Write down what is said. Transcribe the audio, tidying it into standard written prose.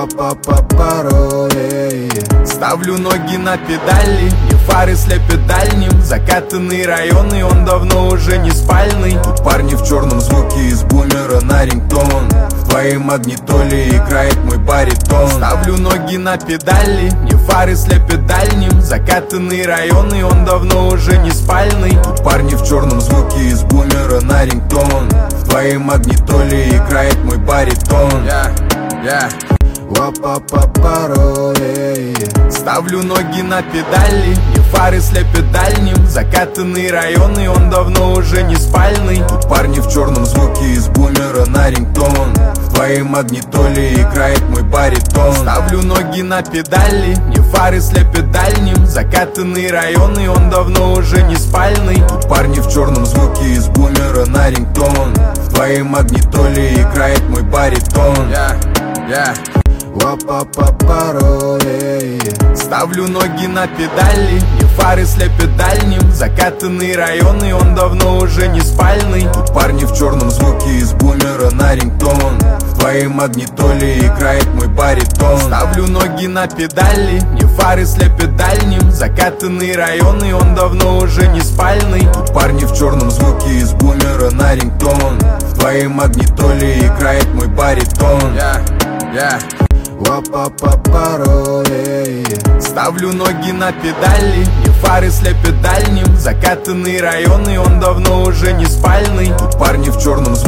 паролей. Ставлю ноги на педали, мне фары слепят дальним. Закатанный район, и он давно уже не спальный. Тут парни в черном звуке из бумера на рингтон. В твоей магнитоле играет мой баритон. Ставлю ноги на педали, мне фары слепят дальним. Закатанный район, и он давно уже не спальный. Тут парни в черном звуке из бумера на рингтон. В твоей магнитоле играет мой баритон. Паролей. Ставлю ноги на педали, мне фары слепят дальним. Закатанный район, и он давно уже не спальный. Тут парни в черном звуке из бумера на рингтон. В твоей магнитоле играет мой баритон. Ставлю ноги на педали, мне фары слепят дальним. Закатанный район, и он давно уже не спальный. Тут парни в черном звуке из бумера на рингтон. В твоей магнитоле играет мой баритон. Паролей. Ставлю ноги на педали, мне фары слепят дальним. Закатанный район, и он давно уже не спальный. Тут парни в черном звуке из бумера на рингтон. В твоей магнитоле играет мой баритон. Ставлю ноги на педали, мне фары слепят дальним. Закатанный район, и он давно уже не спальный. Тут парни в черном звуке из бумера на рингтон. В твоей магнитоле играет мой баритон. Паролей. Ставлю ноги на педали, мне фары слепят дальним. Закатанный район, и он давно уже не спальный. Тут парни в черном звуке